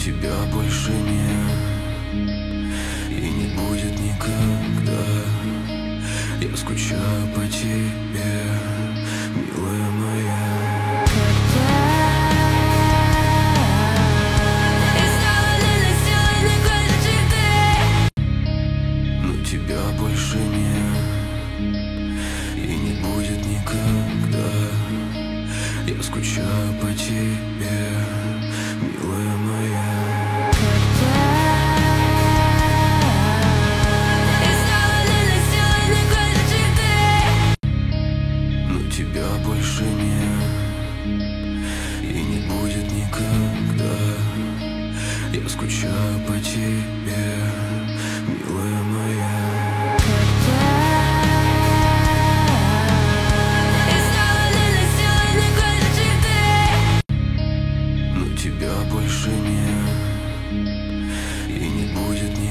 тебя больше нет и не будет никогда. Я скучаю по тебе, милая моя. Но тебя больше нет и не будет никогда. Я скучаю по тебе, милая моя. Но тебя больше нет и не будет никогда. Я скучаю по тебе, милая моя. Но тебя больше нет и не будет